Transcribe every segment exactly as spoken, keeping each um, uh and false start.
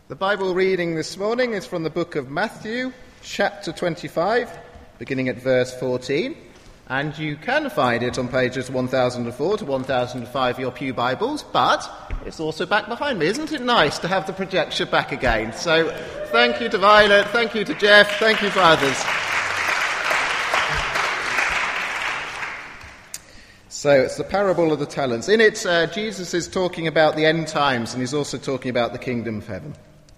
The Bible reading this morning is from the book of Matthew, chapter twenty-five, beginning at verse fourteen. And you can find it on pages one thousand four to one thousand five of your pew Bibles, but it's also back behind me. Isn't it nice to have the projector back again? So thank you to Violet, thank you to Jeff, thank you to others. So it's the parable of the talents. In it, uh, Jesus is talking about the end times, and he's also talking about the kingdom of heaven.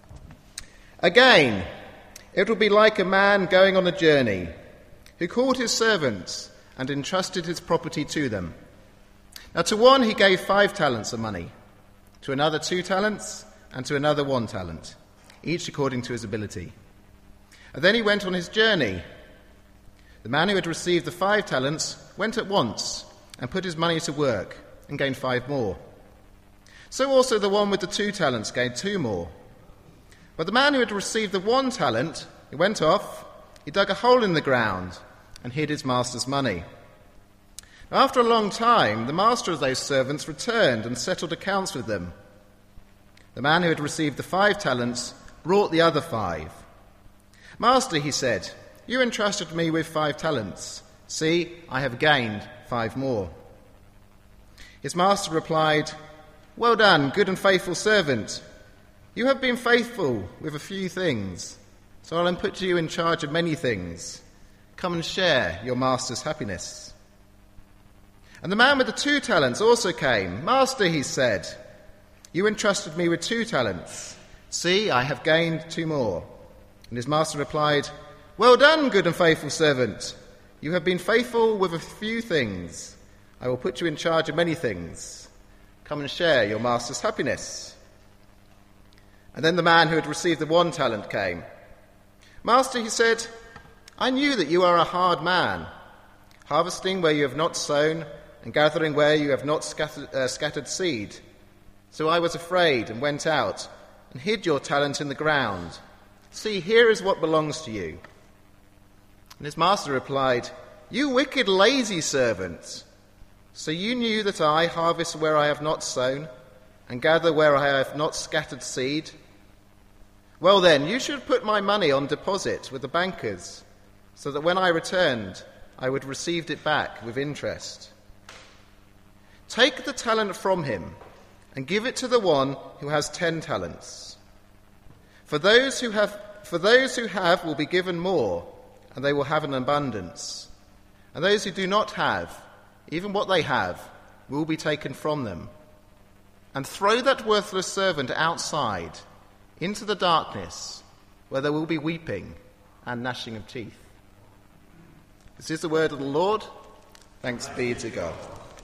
Again, it will be like a man going on a journey who called his servants and entrusted his property to them. Now to one he gave five talents of money, to another two talents, and to another one talent, each according to his ability. And then he went on his journey. The man who had received the five talents went at once and put his money to work and gained five more. So also the one with the two talents gained two more. But the man who had received the one talent, he went off, he dug a hole in the ground and hid his master's money. Now, after a long time, the master of those servants returned and settled accounts with them. The man who had received the five talents brought the other five. Master, he said, you entrusted me with five talents. See, I have gained five more. His master replied, well done, good and faithful servant. You have been faithful with a few things, so I'll put you in charge of many things. Come and share your master's happiness. And the man with the two talents also came. Master, he said, you entrusted me with two talents. See, I have gained two more. And his master replied, well done, good and faithful servant. You have been faithful with a few things. I will put you in charge of many things. Come and share your master's happiness. And then the man who had received the one talent came. Master, he said, I knew that you are a hard man, harvesting where you have not sown and gathering where you have not scattered, uh, scattered seed. So I was afraid and went out and hid your talent in the ground. See, here is what belongs to you. And his master replied, you wicked, lazy servant. So you knew that I harvest where I have not sown and gather where I have not scattered seed? Well then, you should put my money on deposit with the bankers, so that when I returned, I would receive it back with interest. Take the talent from him and give it to the one who has ten talents. For those who have, for those who have will be given more, and they will have an abundance. And those who do not have, even what they have, will be taken from them. And throw that worthless servant outside, into the darkness, where there will be weeping and gnashing of teeth. This is the word of the Lord. Thanks be to God.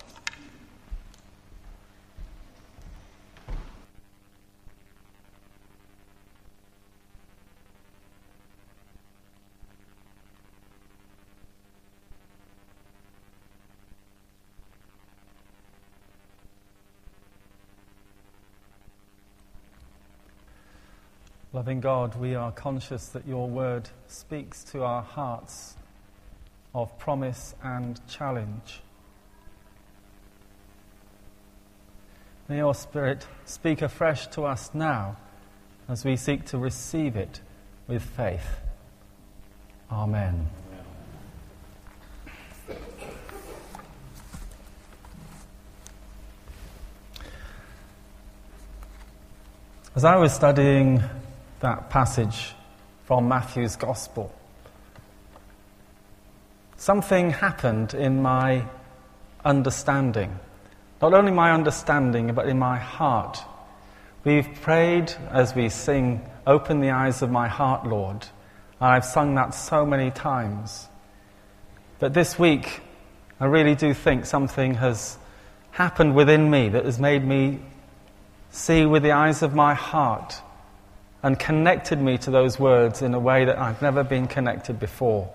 Loving God, we are conscious that your word speaks to our hearts of promise and challenge. May your Spirit speak afresh to us now as we seek to receive it with faith. Amen. As I was studying that passage from Matthew's Gospel, something happened in my understanding. Not only my understanding, but in my heart. We've prayed as we sing, "Open the eyes of my heart, Lord." And I've sung that so many times. But this week, I really do think something has happened within me that has made me see with the eyes of my heart and connected me to those words in a way that I've never been connected before.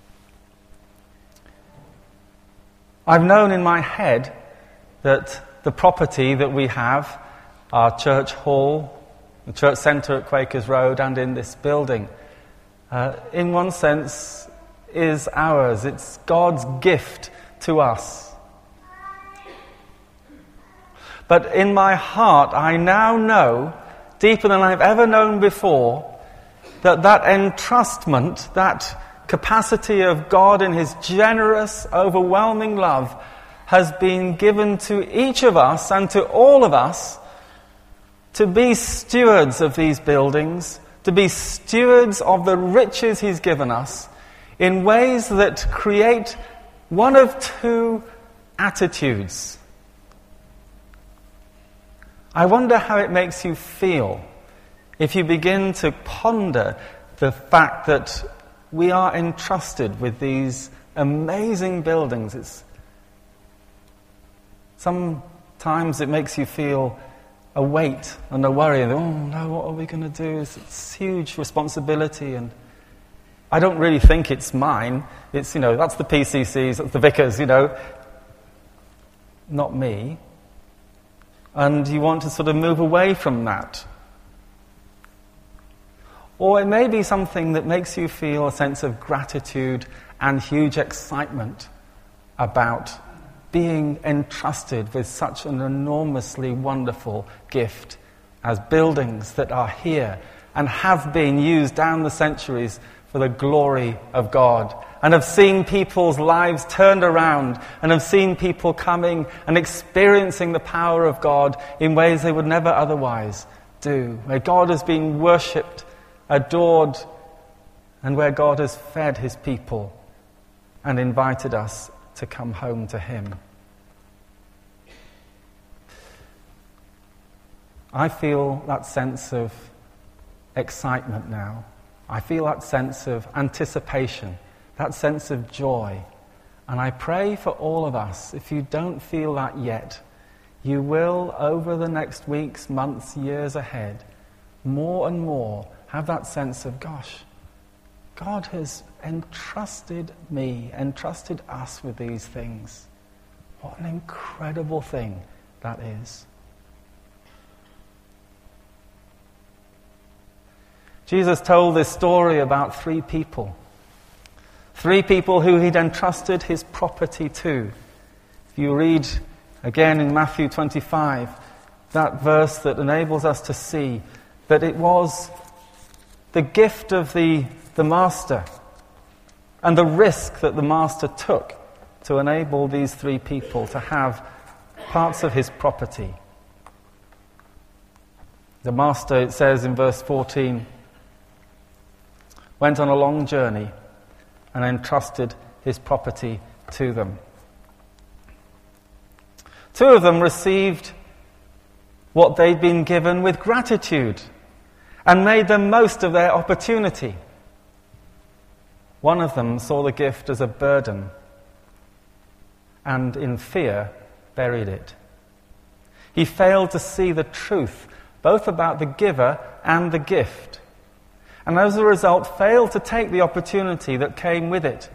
I've known in my head that the property that we have, our church hall, the church centre at Quakers Road and in this building, uh, in one sense is ours. It's God's gift to us. But in my heart, I now know deeper than I've ever known before, that that entrustment, that capacity of God in his generous, overwhelming love has been given to each of us and to all of us to be stewards of these buildings, to be stewards of the riches he's given us in ways that create one of two attitudes. I wonder how it makes you feel if you begin to ponder the fact that we are entrusted with these amazing buildings. It's sometimes it makes you feel a weight and a worry. Oh no, what are we going to do? It's, it's huge responsibility, and I don't really think it's mine. It's, you know, that's the P C Cs, that's the vicars, you know, not me. And you want to sort of move away from that. Or it may be something that makes you feel a sense of gratitude and huge excitement about being entrusted with such an enormously wonderful gift as buildings that are here and have been used down the centuries for the glory of God, and have seen people's lives turned around, and have seen people coming and experiencing the power of God in ways they would never otherwise do, where God has been worshipped, adored, and where God has fed his people and invited us to come home to him. I feel that sense of excitement now. I feel that sense of anticipation, that sense of joy. And I pray for all of us, if you don't feel that yet, you will, over the next weeks, months, years ahead, more and more have that sense of, gosh, God has entrusted me, entrusted us with these things. What an incredible thing that is. Jesus told this story about three people. Three people who he'd entrusted his property to. If you read again in Matthew twenty-five, that verse that enables us to see that it was the gift of the, the master and the risk that the master took to enable these three people to have parts of his property. The master, it says in verse fourteen, went on a long journey and entrusted his property to them. Two of them received what they'd been given with gratitude and made the most of their opportunity. One of them saw the gift as a burden and in fear buried it. He failed to see the truth both about the giver and the gift, and as a result failed to take the opportunity that came with it.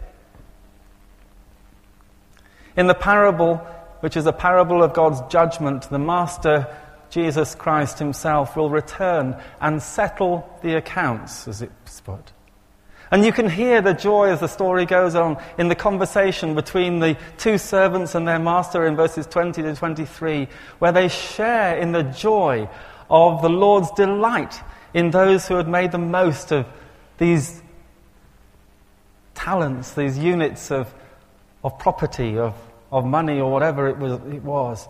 In the parable, which is a parable of God's judgment, the Master, Jesus Christ himself, will return and settle the accounts, as it's put. And you can hear the joy as the story goes on in the conversation between the two servants and their master in verses twenty to twenty-three, where they share in the joy of the Lord's delight in those who had made the most of these talents, these units of, of property, of, of money or whatever it was, it was,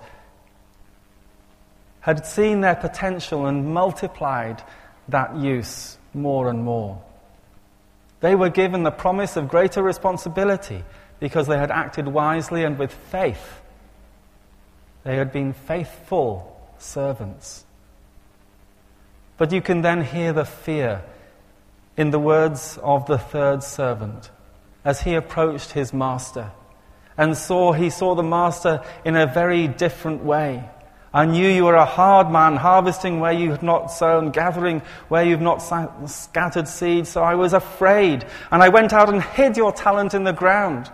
had seen their potential and multiplied that use more and more. They were given the promise of greater responsibility because they had acted wisely and with faith. They had been faithful servants. But you can then hear the fear in the words of the third servant as he approached his master and saw he saw the master in a very different way. I knew you were a hard man, harvesting where you had not sown, gathering where you have not scattered seed, so I was afraid, and I went out and hid your talent in the ground.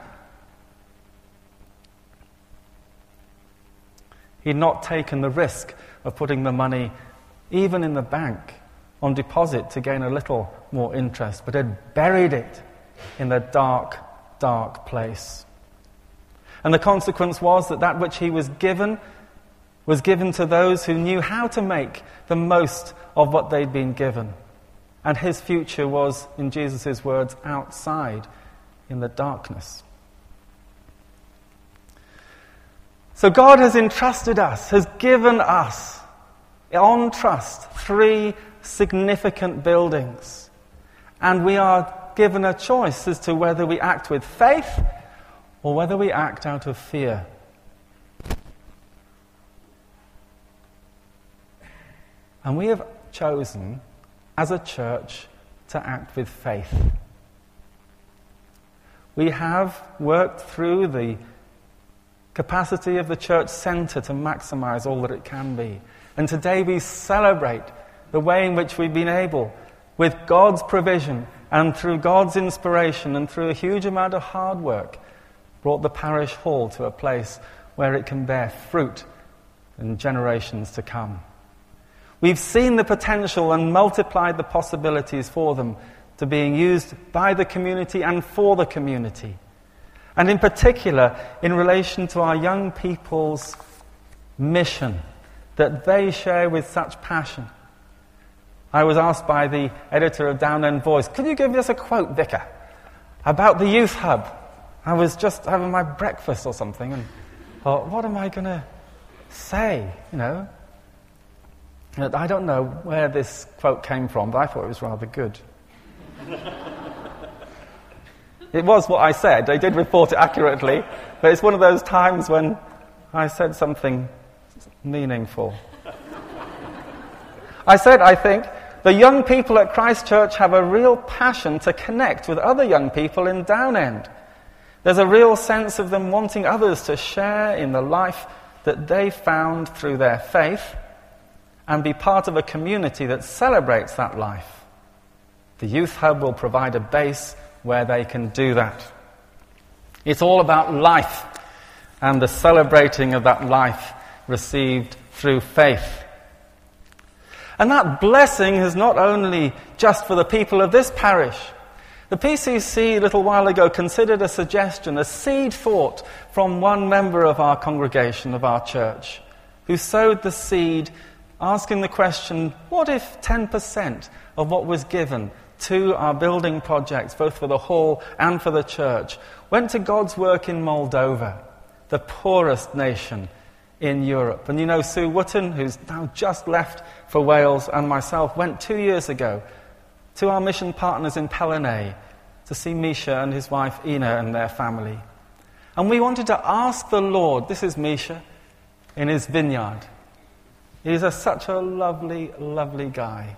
He had not taken the risk of putting the money even in the bank on deposit to gain a little more interest, but had buried it in the dark, dark place. And the consequence was that that which he was given was given to those who knew how to make the most of what they'd been given. And his future was, in Jesus' words, outside in the darkness. So God has entrusted us, has given us, on trust, three significant buildings. And we are given a choice as to whether we act with faith or whether we act out of fear. And we have chosen, as a church, to act with faith. We have worked through the capacity of the church centre to maximize all that it can be. And today we celebrate the way in which we've been able, with God's provision and through God's inspiration and through a huge amount of hard work, brought the parish hall to a place where it can bear fruit in generations to come. We've seen the potential and multiplied the possibilities for them to being used by the community and for the community. And in particular, in relation to our young people's mission that they share with such passion. I was asked by the editor of Down End Voice, could you give us a quote, Vicar, about the youth hub? I was just having my breakfast or something and thought, what am I going to say, you know? I don't know where this quote came from, but I thought it was rather good. It was what I said. I did report it accurately, but it's one of those times when I said something meaningful. I said, I think, the young people at Christ Church have a real passion to connect with other young people in Down End. There's a real sense of them wanting others to share in the life that they found through their faith and be part of a community that celebrates that life. The Youth Hub will provide a base where they can do that. It's all about life and the celebrating of that life received through faith. And that blessing is not only just for the people of this parish. The P C C a little while ago considered a suggestion, a seed thought from one member of our congregation, of our church, who sowed the seed asking the question, what if ten percent of what was given to our building projects, both for the hall and for the church, went to God's work in Moldova, the poorest nation in Europe? And you know, Sue Wotton, who's now just left for Wales, and myself went two years ago to our mission partners in Pellenay to see Misha and his wife Ina and their family. And we wanted to ask the Lord, this is Misha in his vineyard. He's a, such a lovely, lovely guy.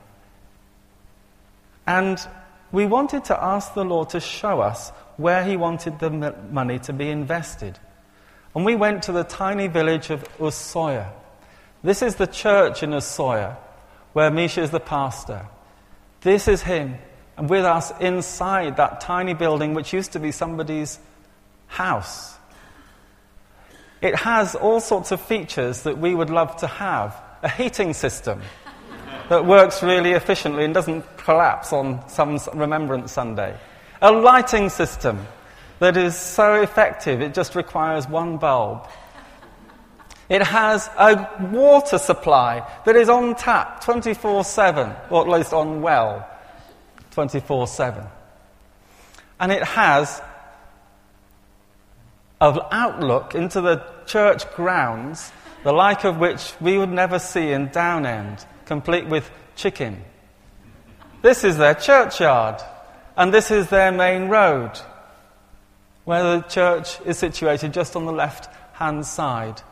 And we wanted to ask the Lord to show us where he wanted the money to be invested. And we went to the tiny village of Usoya. This is the church in Usoya, where Misha is the pastor. This is him, and with us inside that tiny building, which used to be somebody's house. It has all sorts of features that we would love to have. A heating system that works really efficiently and doesn't collapse on some Remembrance Sunday. A lighting system that is so effective it just requires one bulb. It has a water supply that is on tap twenty-four seven, or at least on well twenty-four seven. And it has an outlook into the church grounds, the like of which we would never see in Down End, complete with chicken. This is their churchyard, and this is their main road, where the church is situated just on the left-hand side.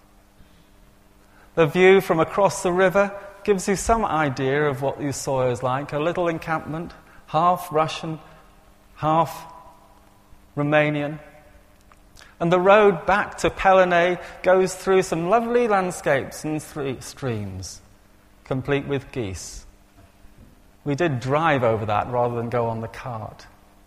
The view from across the river gives you some idea of what Usoya is like. A little encampment, half Russian, half Romanian. And the road back to Pellenay goes through some lovely landscapes and three streams, complete with geese. We did drive over that rather than go on the cart.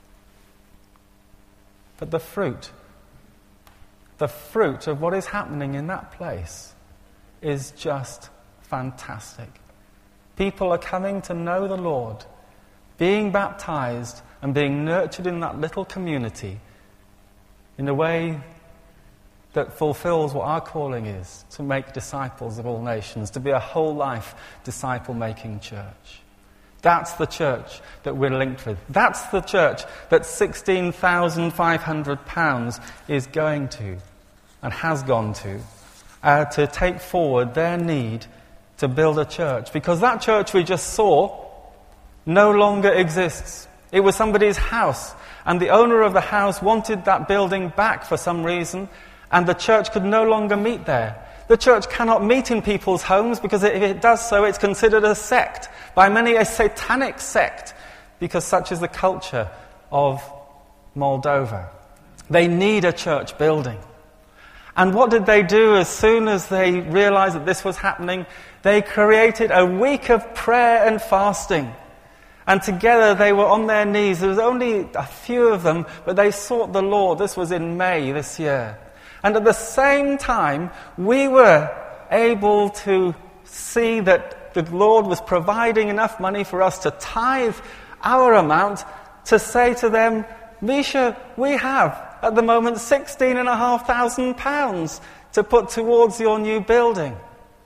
But the fruit, the fruit of what is happening in that place is just fantastic. People are coming to know the Lord, being baptized and being nurtured in that little community in a way that fulfills what our calling is, to make disciples of all nations, to be a whole life disciple-making church. That's the church that we're linked with. That's the church that sixteen thousand five hundred pounds is going to and has gone to, uh, to take forward their need to build a church. Because that church we just saw no longer exists. It was somebody's house, and the owner of the house wanted that building back for some reason, and the church could no longer meet there. The church cannot meet in people's homes because if it does so, it's considered a sect, by many a satanic sect, because such is the culture of Moldova. They need a church building. And what did they do as soon as they realized that this was happening? They created a week of prayer and fasting. And together they were on their knees. There was only a few of them, but they sought the Lord. This was in May this year. And at the same time, we were able to see that the Lord was providing enough money for us to tithe our amount to say to them, Misha, we have at the moment sixteen and a half thousand pounds to put towards your new building.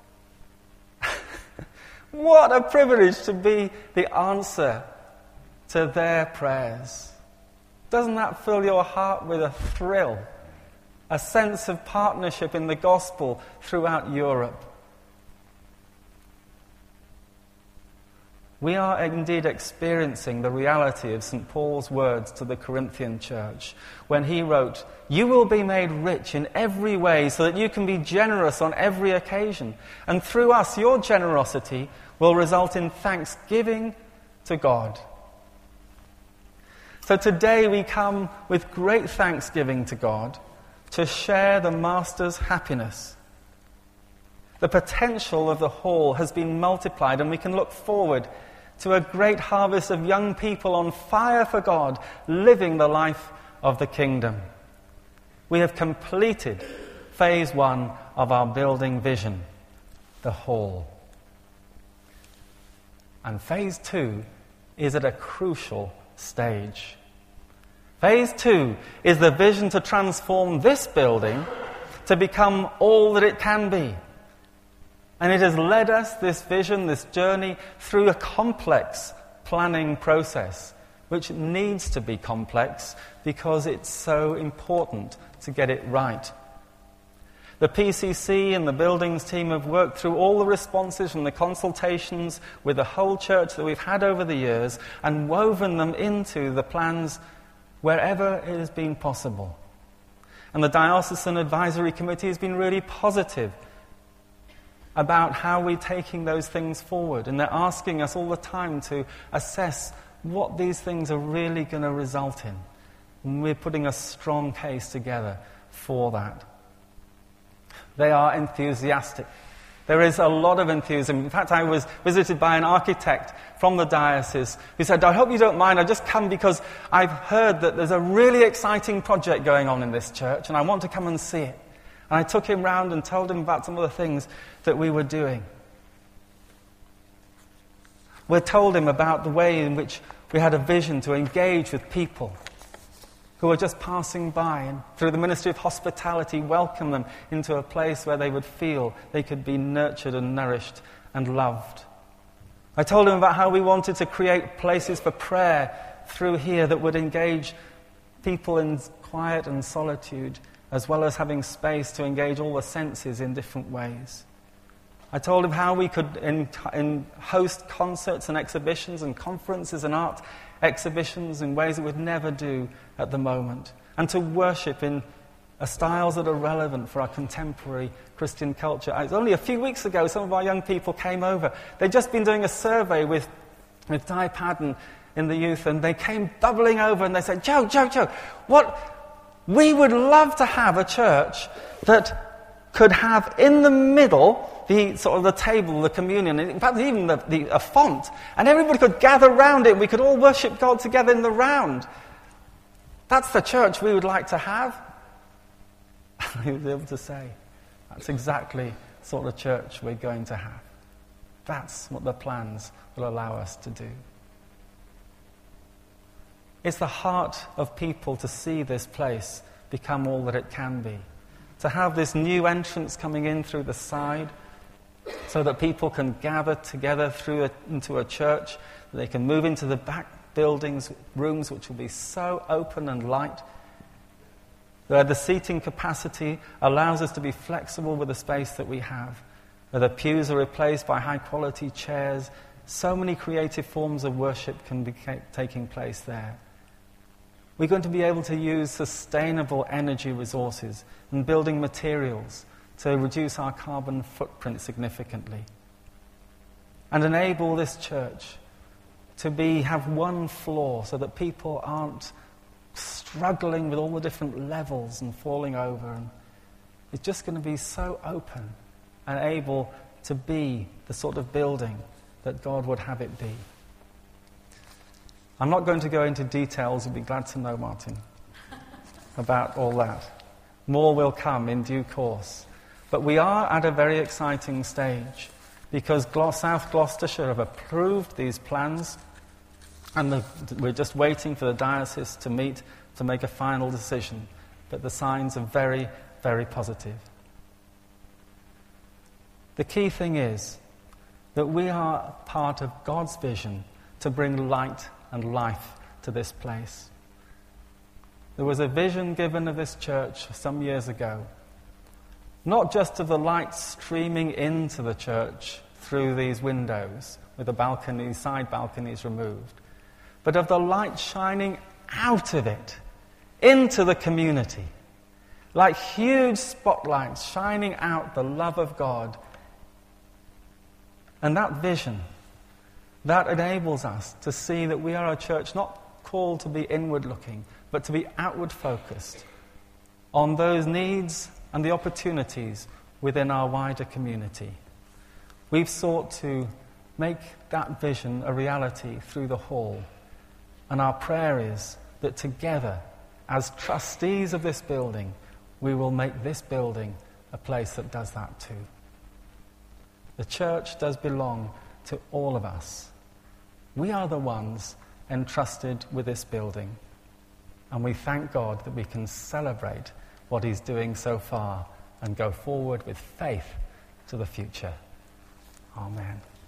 What a privilege to be the answer to their prayers. Doesn't that fill your heart with a thrill? A sense of partnership in the gospel throughout Europe. We are indeed experiencing the reality of Saint Paul's words to the Corinthian church when he wrote, "You will be made rich in every way so that you can be generous on every occasion. And through us, your generosity will result in thanksgiving to God." So today we come with great thanksgiving to God to share the Master's happiness. The potential of the hall has been multiplied, and we can look forward to a great harvest of young people on fire for God, living the life of the kingdom. We have completed phase one of our building vision, the hall. And phase two is at a crucial stage. Phase two is the vision to transform this building to become all that it can be. And it has led us, this vision, this journey, through a complex planning process, which needs to be complex because it's so important to get it right. The P C C and the buildings team have worked through all the responses and the consultations with the whole church that we've had over the years and woven them into the plans wherever it has been possible. And the Diocesan Advisory Committee has been really positive about how we're taking those things forward. And they're asking us all the time to assess what these things are really going to result in. And we're putting a strong case together for that. They are enthusiastic. There is a lot of enthusiasm. In fact, I was visited by an architect from the diocese who said, "I hope you don't mind, I just come because I've heard that there's a really exciting project going on in this church and I want to come and see it." And I took him round and told him about some of the things that we were doing. We told him about the way in which we had a vision to engage with people who were just passing by, and through the ministry of hospitality, welcome them into a place where they would feel they could be nurtured and nourished and loved. I told him about how we wanted to create places for prayer through here that would engage people in quiet and solitude, as well as having space to engage all the senses in different ways. I told him how we could in, in host concerts and exhibitions and conferences and art exhibitions in ways that we'd never do at the moment, and to worship in uh, styles that are relevant for our contemporary Christian culture. It was only a few weeks ago some of our young people came over. They'd just been doing a survey with, with Di Padden in the youth, and they came bubbling over and they said, Joe, Joe, Joe, what... we would love to have a church that could have in the middle the sort of the table, the communion, in fact even the, the, a font, and everybody could gather round it. We could all worship God together in the round. That's the church we would like to have. He was able to say, that's exactly the sort of church we're going to have. That's what the plans will allow us to do. It's the heart of people to see this place become all that it can be. to have this new entrance coming in through the side so that people can gather together through a, into a church. They can move into the back buildings, rooms which will be so open and light, where the seating capacity allows us to be flexible with the space that we have, where the pews are replaced by high-quality chairs. So many creative forms of worship can be ca- taking place there. We're going to be able to use sustainable energy resources and building materials to reduce our carbon footprint significantly, and enable this church to be have one floor so that people aren't struggling with all the different levels and falling over. And it's just going to be so open and able to be the sort of building that God would have it be. I'm not going to go into details, you'll be glad to know, Martin, about all that. More will come in due course. But we are at a very exciting stage because Glo- South Gloucestershire have approved these plans, and the, we're just waiting for the diocese to meet to make a final decision. But the signs are very, very positive. The key thing is that we are part of God's vision to bring light and life to this place. There was a vision given of this church some years ago, not just of the light streaming into the church through these windows with the balconies, side balconies removed, but of the light shining out of it into the community, like huge spotlights shining out the love of God. And that vision, that enables us to see that we are a church not called to be inward-looking, but to be outward-focused on those needs and the opportunities within our wider community. We've sought to make that vision a reality through the hall, and our prayer is that together, as trustees of this building, we will make this building a place that does that too. The church does belong to all of us. We are the ones entrusted with this building, and we thank God that we can celebrate what He's doing so far and go forward with faith to the future. Amen.